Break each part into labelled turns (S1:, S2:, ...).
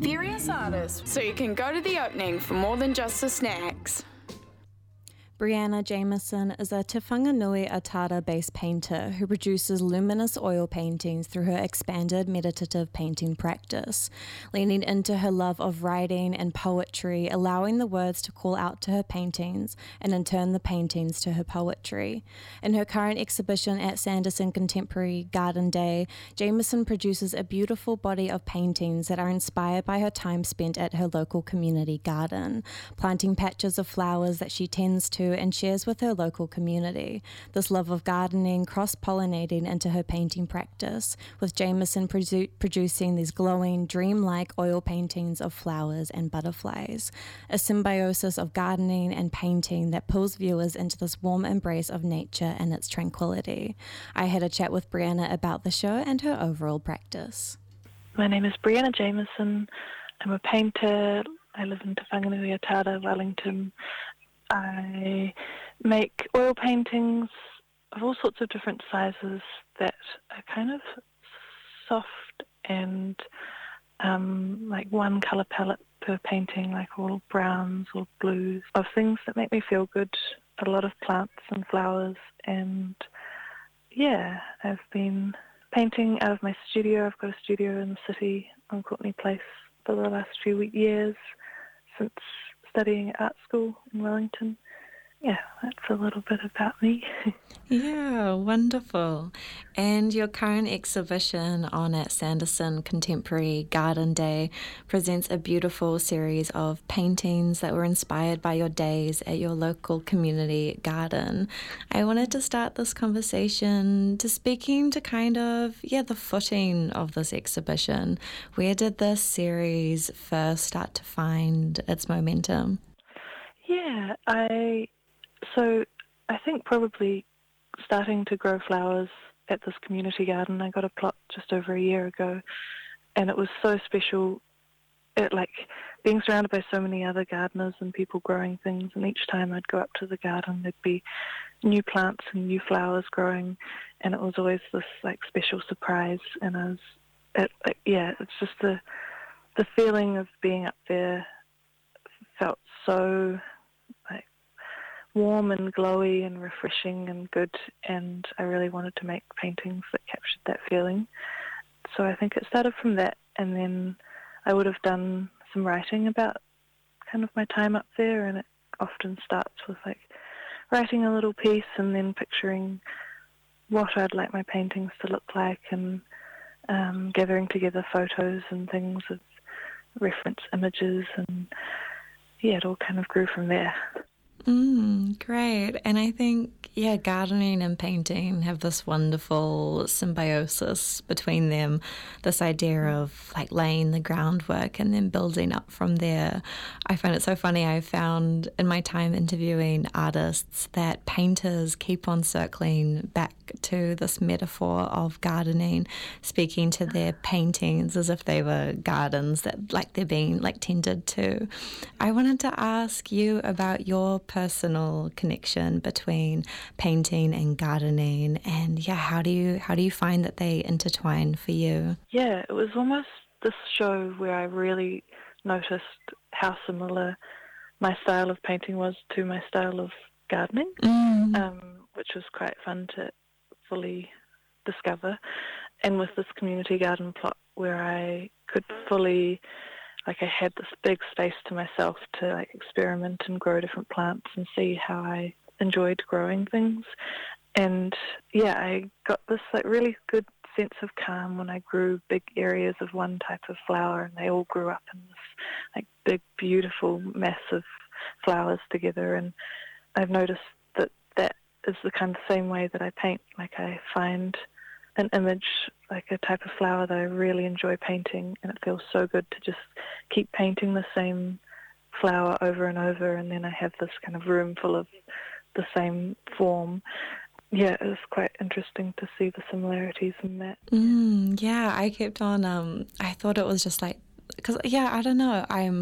S1: various artists, so you can go to the opening for more than just the snacks.
S2: Brianna Jameson is a Te Whanganui Atara-based painter who produces luminous oil paintings through her expanded meditative painting practice, leaning into her love of writing and poetry, allowing the words to call out to her paintings, and in turn the paintings to her poetry. In her current exhibition at Sanderson Contemporary Garden Day, Jameson produces a beautiful body of paintings that are inspired by her time spent at her local community garden, planting patches of flowers that she tends to and shares with her local community. This love of gardening cross-pollinating into her painting practice, with Jameson producing these glowing, dreamlike oil paintings of flowers and butterflies, a symbiosis of gardening and painting that pulls viewers into this warm embrace of nature and its tranquility. I had a chat with Brianna about the show and her overall practice.
S3: My name is Brianna Jameson. I'm a painter. I live in Te Whanganui Atara, Wellington. I make oil paintings of all sorts of different sizes that are kind of soft and like one colour palette per painting, like all browns or blues, of things that make me feel good, a lot of plants and flowers. And yeah, I've been painting out of my studio. I've got a studio in the city on Courtney Place for the last few years since studying at art school in Wellington. Yeah, that's a little bit about me.
S2: Yeah, wonderful. And your current exhibition on at Sanderson Contemporary Garden Day presents a beautiful series of paintings that were inspired by your days at your local community garden. I wanted to start this conversation to speaking to kind of, the footing of this exhibition. Where did this series first start to find its momentum?
S3: Yeah, I think probably starting to grow flowers at this community garden. I got a plot just over a year ago, and it was so special. It, like, being surrounded by so many other gardeners and people growing things, and each time I'd go up to the garden, there'd be new plants and new flowers growing, and it was always this like special surprise. And it's just the feeling of being up there felt so warm and glowy and refreshing and good, and I really wanted to make paintings that captured that feeling. So I think it started from that, and then I would have done some writing about kind of my time up there, and it often starts with like writing a little piece and then picturing what I'd like my paintings to look like, and gathering together photos and things of reference images, and it all kind of grew from there.
S2: Great. And I think, gardening and painting have this wonderful symbiosis between them, this idea of like laying the groundwork and then building up from there. I find it so funny. I found in my time interviewing artists that painters keep on circling back to this metaphor of gardening, speaking to their paintings as if they were gardens that like they're being like tended to. I wanted to ask you about your personal connection between painting and gardening, and how do you find that they intertwine for you?
S3: Yeah, it was almost this show where I really noticed how similar my style of painting was to my style of gardening, which was quite fun to fully discover. And with this community garden plot where I could fully, I had this big space to myself to experiment and grow different plants and see how I enjoyed growing things. And I got this really good sense of calm when I grew big areas of one type of flower, and they all grew up in this big, beautiful mass of flowers together. And I've noticed that is the kind of same way that I paint. I find an image, a type of flower that I really enjoy painting, and it feels so good to just keep painting the same flower over and over, and then I have this kind of room full of the same form. Yeah, it was quite interesting to see the similarities in that.
S2: I kept on, I thought it was just because, I don't know, I'm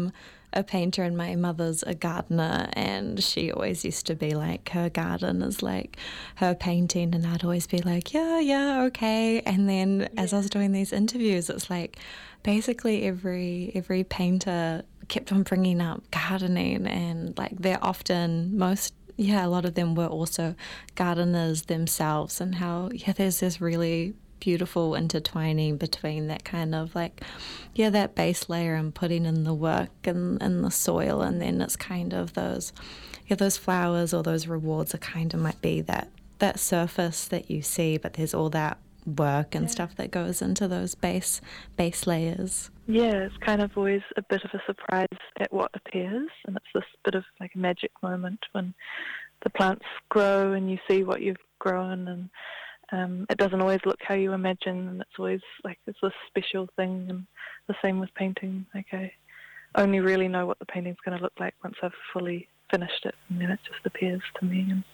S2: a painter and my mother's a gardener, and she always used to be like, her garden is like her painting, and I'd always be like, yeah, okay. And then as I was doing these interviews, it's like basically every painter kept on bringing up gardening, and like they're often a lot of them were also gardeners themselves, and how there's this really beautiful intertwining between that kind of like that base layer and putting in the work and the soil, and then it's kind of those flowers or those rewards are kind of might be that surface that you see, but there's all that work and stuff that goes into those base layers.
S3: Yeah, it's kind of always a bit of a surprise at what appears, and it's this bit of like a magic moment when the plants grow and you see what you've grown, and it doesn't always look how you imagine, and it's always like it's this special thing. And the same with painting. Like I only really know what the painting's going to look like once I've fully finished it, and then it just appears to me. And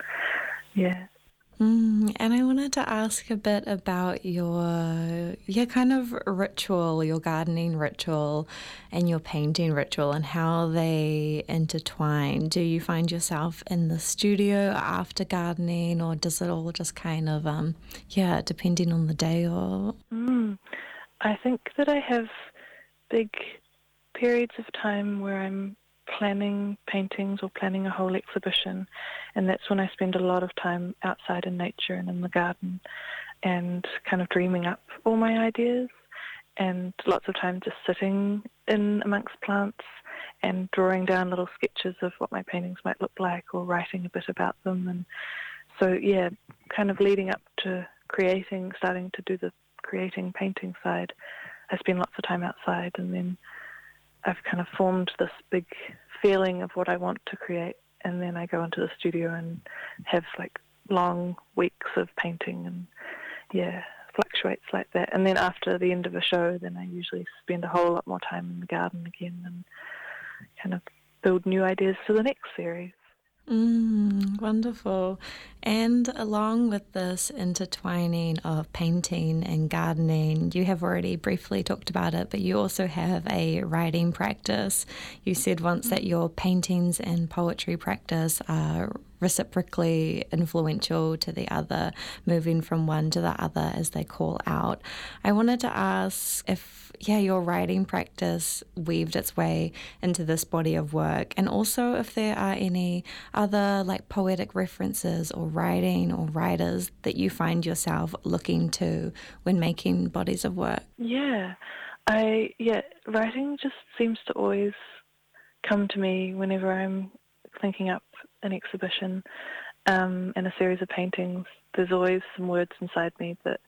S2: and I wanted to ask a bit about your kind of ritual, your gardening ritual and your painting ritual, and how they intertwine. Do you find yourself in the studio after gardening, or does it all just kind of, depending on the day? Or
S3: I think that I have big periods of time where I'm planning paintings or planning a whole exhibition, and that's when I spend a lot of time outside in nature and in the garden and kind of dreaming up all my ideas, and lots of time just sitting in amongst plants and drawing down little sketches of what my paintings might look like, or writing a bit about them. And so kind of leading up to starting to do the creating painting side, I spend lots of time outside, and then I've kind of formed this big feeling of what I want to create, and then I go into the studio and have like long weeks of painting, and fluctuates like that. And then after the end of a show, then I usually spend a whole lot more time in the garden again and kind of build new ideas for the next series.
S2: Wonderful. And along with this intertwining of painting and gardening, you have already briefly talked about it, but you also have a writing practice. You said once that your paintings and poetry practice are reciprocally influential to the other, moving from one to the other as they call out. I wanted to ask if your writing practice weaved its way into this body of work, and also if there are any other like poetic references or writing or writers that you find yourself looking to when making bodies of work.
S3: Writing just seems to always come to me whenever I'm thinking up an exhibition and a series of paintings. There's always some words inside me that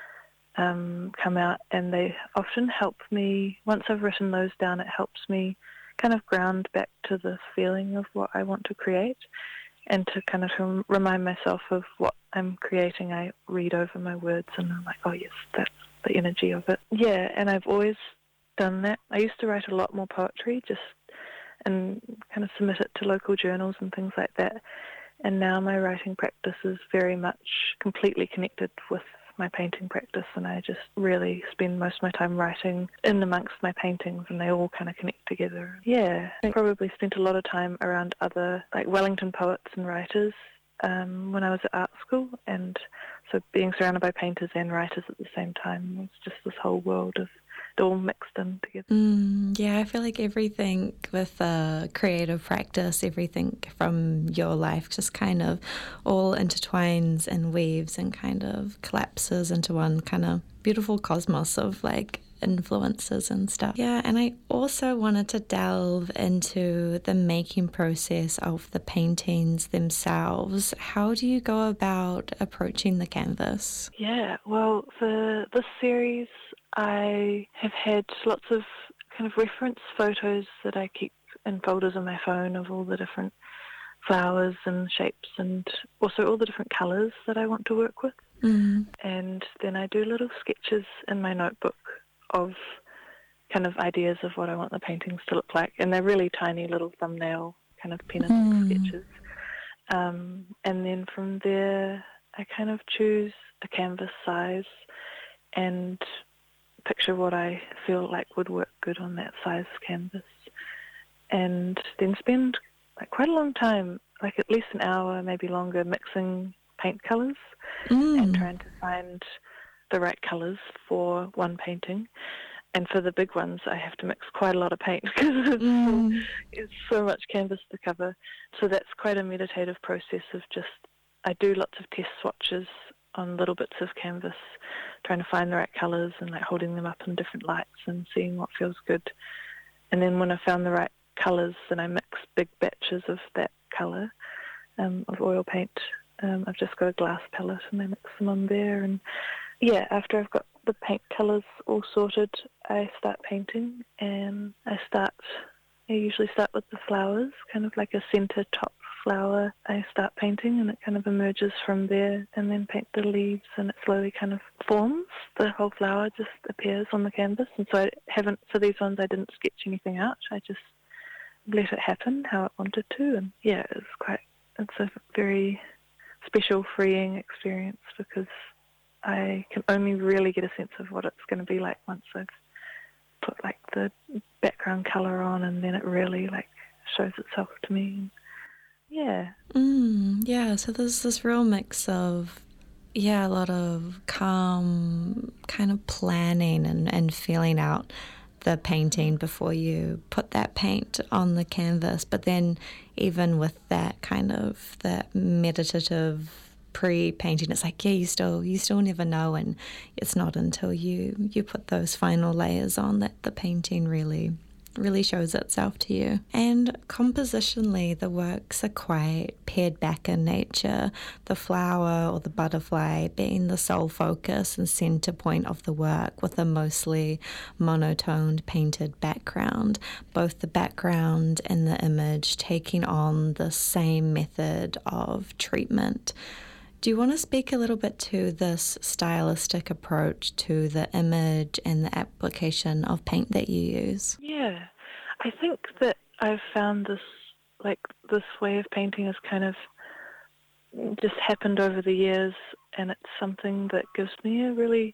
S3: come out, and they often help me. Once I've written those down, it helps me kind of ground back to the feeling of what I want to create, and to kind of remind myself of what I'm creating. I read over my words and I'm like, oh yes, that's the energy of it. Yeah, and I've always done that. I used to write a lot more poetry, and kind of submit it to local journals and things like that. And now my writing practice is very much completely connected with my painting practice, and I just really spend most of my time writing in amongst my paintings, and they all kind of connect together. Yeah, I probably spent a lot of time around other like Wellington poets and writers when I was at art school, and so being surrounded by painters and writers at the same time was just this whole world of it all mixed in together.
S2: I feel like everything with creative practice, everything from your life just kind of all intertwines and weaves and kind of collapses into one kind of beautiful cosmos of like influences and stuff. Yeah, and I also wanted to delve into the making process of the paintings themselves. How do you go about approaching the canvas?
S3: Yeah, well, for this series, I have had lots of kind of reference photos that I keep in folders on my phone of all the different flowers and shapes, and also all the different colours that I want to work with. And then I do little sketches in my notebook of kind of ideas of what I want the paintings to look like, and they're really tiny little thumbnail kind of pen and ink sketches. And then from there I kind of choose a canvas size and picture what I feel like would work good on that size canvas, and then spend like quite a long time, like at least an hour, maybe longer, mixing paint colours and trying to find the right colours for one painting. And for the big ones, I have to mix quite a lot of paint because it's so much canvas to cover. So that's quite a meditative process of just, I do lots of test swatches on little bits of canvas, trying to find the right colours and like holding them up in different lights and seeing what feels good. And then when I found the right colours, then I mix big batches of that colour, of oil paint. I've just got a glass palette and I mix them on there. And yeah, after I've got the paint colours all sorted, I start painting, and I usually start with the flowers, kind of like a centre top flower. I start painting and it kind of emerges from there, and then paint the leaves and it slowly kind of forms. The whole flower just appears on the canvas, and so for these ones I didn't sketch anything out. I just let it happen how it wanted to, and yeah, it's a very special, freeing experience because I can only really get a sense of what it's going to be like once I've put like the background colour on, and then it really like shows itself to me. Yeah.
S2: Yeah, so there's this real mix of, a lot of calm kind of planning and feeling out the painting before you put that paint on the canvas. But then even with that kind of that meditative pre-painting, it's like, you still never know, and it's not until you put those final layers on that the painting really shows itself to you. And compositionally, the works are quite pared back in nature, the flower or the butterfly being the sole focus and center point of the work, with a mostly monotoned painted background, both the background and the image taking on the same method of treatment. Do you want to speak a little bit to this stylistic approach to the image and the application of paint that you use?
S3: Yeah, I think that I've found this way of painting has kind of just happened over the years, and it's something that gives me a really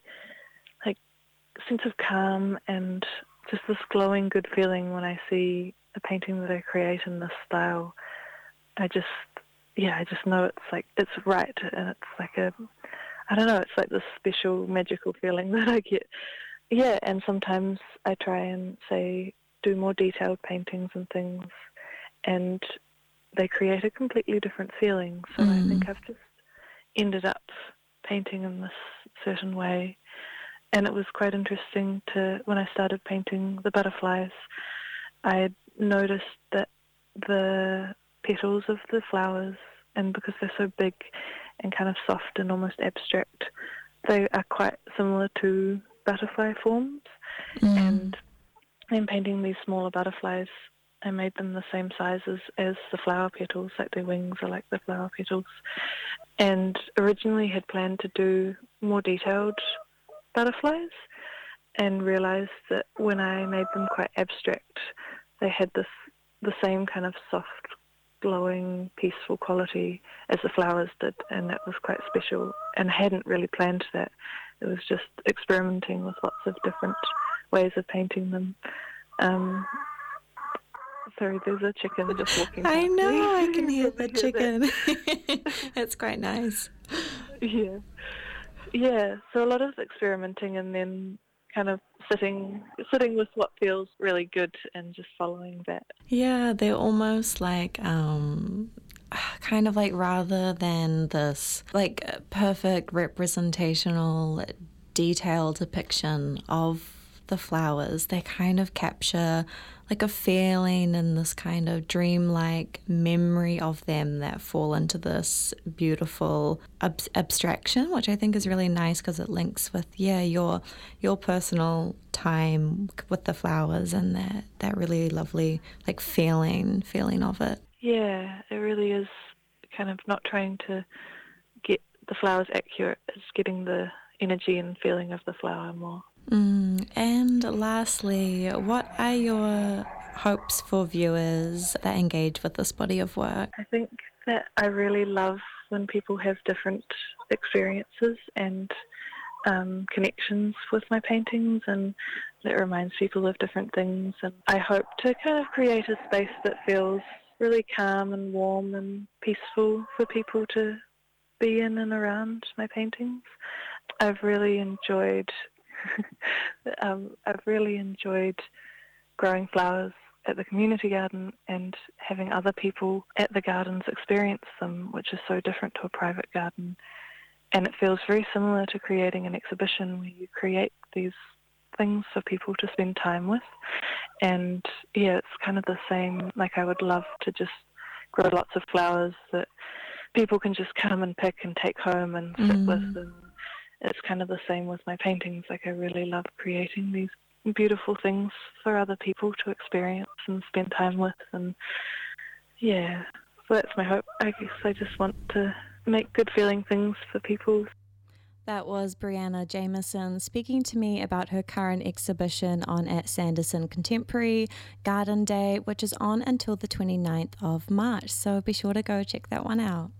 S3: sense of calm and just this glowing good feeling when I see a painting that I create in this style. I just know it's right, and it's like it's like this special magical feeling that I get. Yeah, and sometimes I try and do more detailed paintings and things, and they create a completely different feeling. So I think I've just ended up painting in this certain way. And it was quite interesting when I started painting the butterflies, I had noticed that the petals of the flowers, and because they're so big and kind of soft and almost abstract, they are quite similar to butterfly forms. And in painting these smaller butterflies, I made them the same sizes as the flower petals, like their wings are like the flower petals. And originally had planned to do more detailed butterflies, and realised that when I made them quite abstract, they had the same kind of soft, glowing, peaceful quality as the flowers did, and that was quite special. And I hadn't really planned that. It was just experimenting with lots of different ways of painting them. Sorry, there's a chicken just walking past
S2: I know,
S3: me.
S2: I can hear the chicken. It's quite nice.
S3: Yeah, so a lot of experimenting, and then kind of sitting with what feels really good and just following that.
S2: Yeah, they're almost like kind of like, rather than this like perfect representational detailed depiction of the flowers, they kind of capture like a feeling and this kind of dreamlike memory of them that fall into this beautiful abstraction, which I think is really nice because it links with your personal time with the flowers and that really lovely like feeling of it.
S3: Yeah, it really is kind of not trying to get the flowers accurate, it's getting the energy and feeling of the flower more.
S2: And lastly, what are your hopes for viewers that engage with this body of work?
S3: I think that I really love when people have different experiences and connections with my paintings, and that reminds people of different things. And I hope to kind of create a space that feels really calm and warm and peaceful for people to be in and around my paintings. I've really enjoyed growing flowers at the community garden and having other people at the gardens experience them, which is so different to a private garden. And it feels very similar to creating an exhibition where you create these things for people to spend time with. And yeah, it's kind of the same. Like, I would love to just grow lots of flowers that people can just come and pick and take home and sit with. And it's kind of the same with my paintings. Like, I really love creating these beautiful things for other people to experience and spend time with. And yeah, so that's my hope. I guess I just want to make good feeling things for people.
S2: That was Brianna Jameson speaking to me about her current exhibition on at Sanderson Contemporary Garden Day, which is on until the 29th of March. So be sure to go check that one out.